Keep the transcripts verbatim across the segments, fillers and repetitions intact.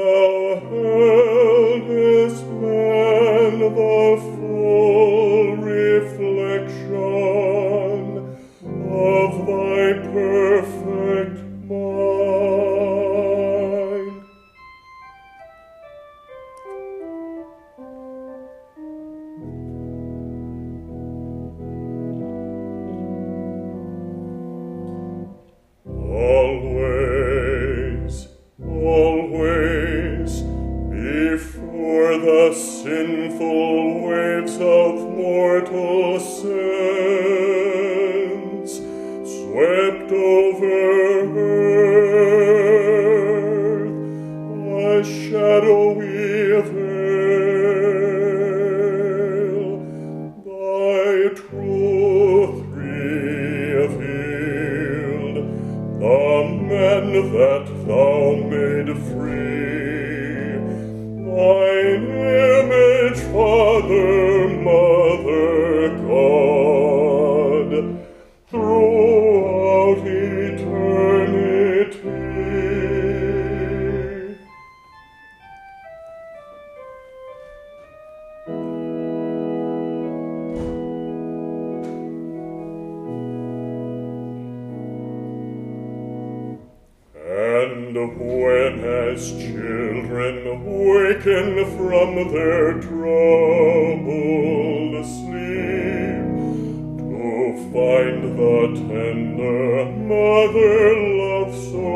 thou heldest man the full reflection of thy perfect mind. Always, always, before the sinful waves of mortal sins swept over earth, a shadowy veil, thy truth revealed, the man that thou made free, thine image, Father, Mother, God, throughout eternity. And when as children waken from their troubled sleep to find the tender mother love so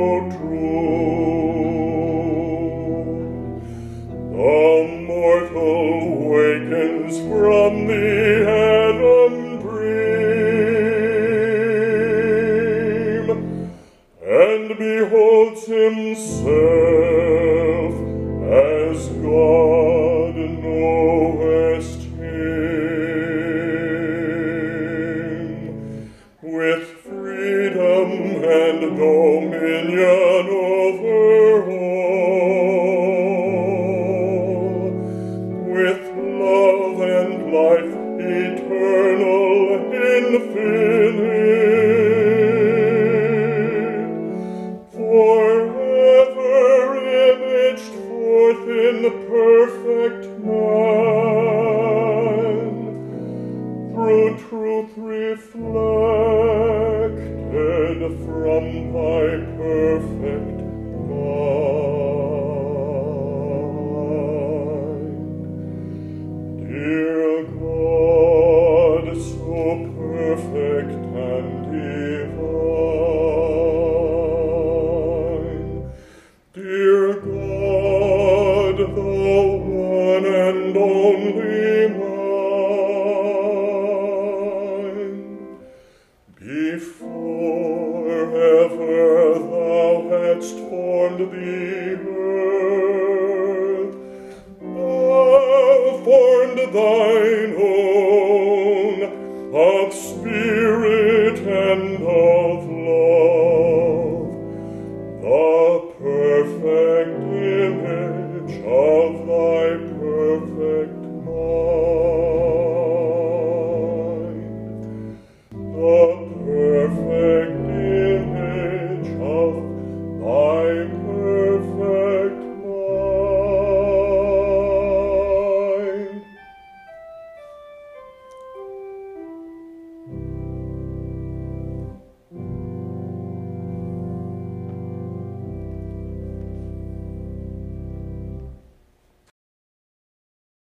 true, the mortal wakens from the Adam dream and beholds himself as God knowest him, with freedom and dominion over all, with love and life eternal, infinite, forever imaged forth in the perfect man, through truth reflected from thy perfect mind. Dear God, so perfect and divine, dear God, the one and only mine, before ever thou hadst formed the earth, thou formed thy